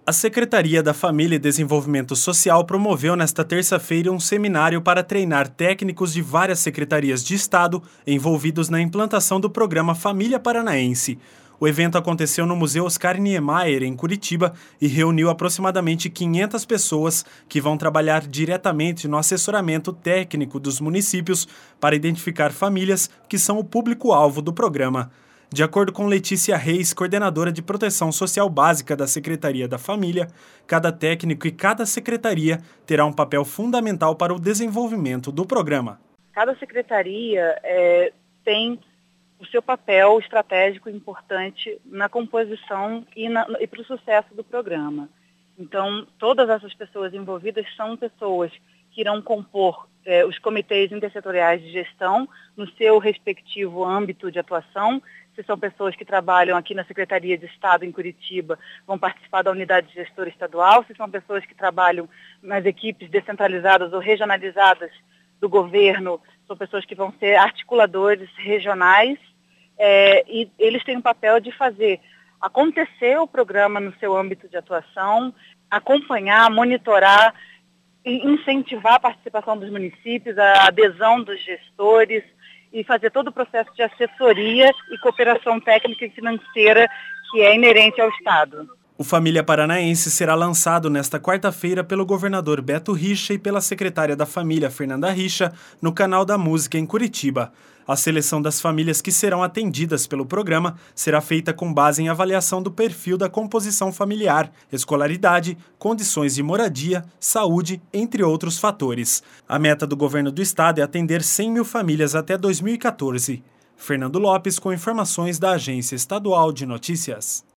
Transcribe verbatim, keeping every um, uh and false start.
A Secretaria da Família e Desenvolvimento Social promoveu nesta terça-feira um seminário para treinar técnicos de várias secretarias de Estado envolvidos na implantação do programa Família Paranaense. O evento aconteceu no Museu Oscar Niemeyer, em Curitiba, e reuniu aproximadamente quinhentas pessoas que vão trabalhar diretamente no assessoramento técnico dos municípios para identificar famílias que são o público-alvo do programa. De acordo com Letícia Reis, coordenadora de Proteção Social Básica da Secretaria da Família, cada técnico e cada secretaria terá um papel fundamental para o desenvolvimento do programa. Cada secretaria é, tem o seu papel estratégico importante na composição e, e para o sucesso do programa. Então, todas essas pessoas envolvidas são pessoas que irão compor é, os comitês intersetoriais de gestão no seu respectivo âmbito de atuação. Se são pessoas que trabalham aqui na Secretaria de Estado em Curitiba, vão participar da unidade de gestora estadual. Se são pessoas que trabalham nas equipes descentralizadas ou regionalizadas do governo, são pessoas que vão ser articuladores regionais, é, e eles têm o papel de fazer acontecer o programa no seu âmbito de atuação, acompanhar, monitorar e incentivar a participação dos municípios, a adesão dos gestores, e fazer todo o processo de assessoria e cooperação técnica e financeira que é inerente ao Estado. O Família Paranaense será lançado nesta quarta-feira pelo governador Beto Richa e pela secretária da Família, Fernanda Richa, no Canal da Música em Curitiba. A seleção das famílias que serão atendidas pelo programa será feita com base em avaliação do perfil da composição familiar, escolaridade, condições de moradia, saúde, entre outros fatores. A meta do governo do estado é atender cem mil famílias até dois mil e quatorze. Fernando Lopes com informações da Agência Estadual de Notícias.